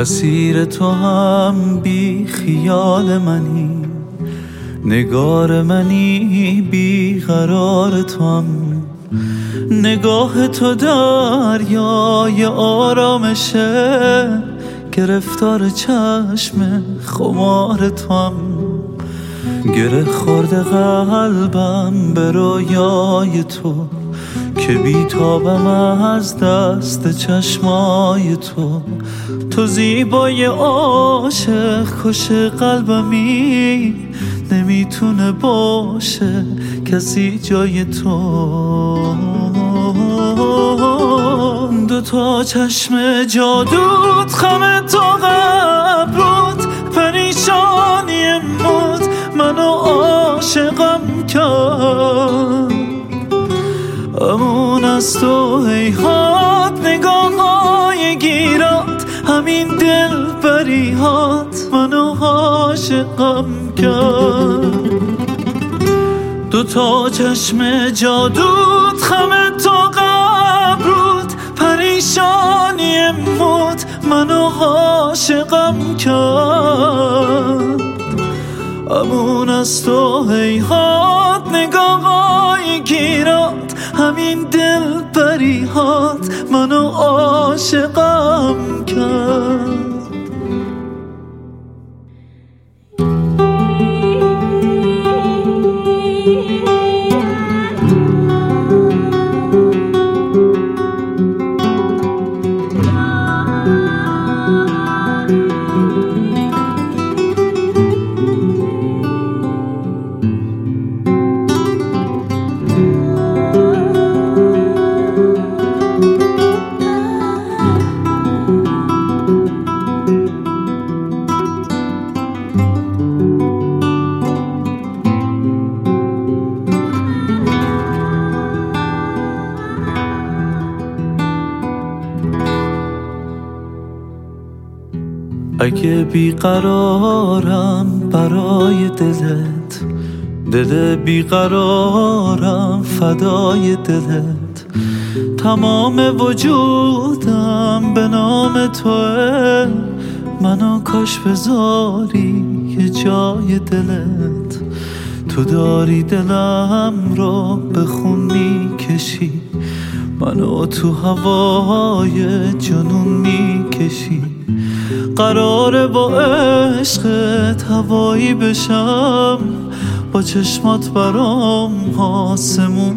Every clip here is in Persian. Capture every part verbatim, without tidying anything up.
اسیر تو هم بی خیال منی، نگار منی بی قرار تو هم. نگاه تو دریای آرامشه، گرفتار چشم خمار تو هم. گره خورده قلبم به رویای تو، که بیتابم از دست چشمای تو. تو زیبای عاشق کش قلبمی، نمیتونه باشه کسی جای تو. دو تا چشم جادوت، خم تو قبروت، پریشانی موت منو عاشقم کرد. امون از تو هیهات، نگاه های گیرات، همین دل بریهات منو عاشقم کرد. دو تا چشم جادوت، خم تو قبروت، پریشانی موت منو عاشقم کرد. امون از تو هیهات، نگاه های گیرات، همین دل بریهات منو عاشقم کرد. اگه بیقرارم برای دلت، دل بیقرارم فدای دلت. تمام وجودم به نام توه، منو کاش بذاری یه جای دلت. تو داری دلم رو به خون میکشی، منو تو هوای جنون میکشی. قراره با عشقت هوایی بشم، با چشمات برام آسمون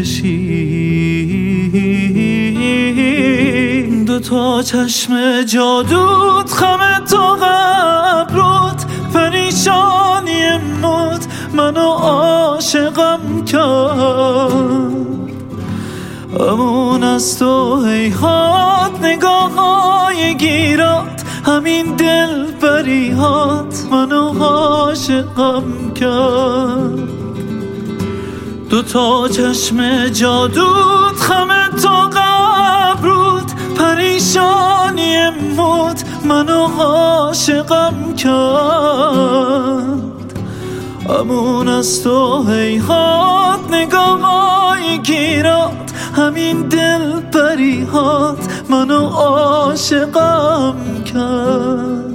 میکشی. دو تا چشم جادوت، خم تو قبروت، پریشانی موت منو عاشقم کرد. امون از تو هیهات، نگاه های گیرات، همین دل بریهات منو عاشقم کرد. دو تا چشم جادوت، خم تو قبروت، پریشانی موت منو عاشقم کرد. امون از تو هیهات، نگاه های گیرات، همین دل بریهات منو عاشقم کرد.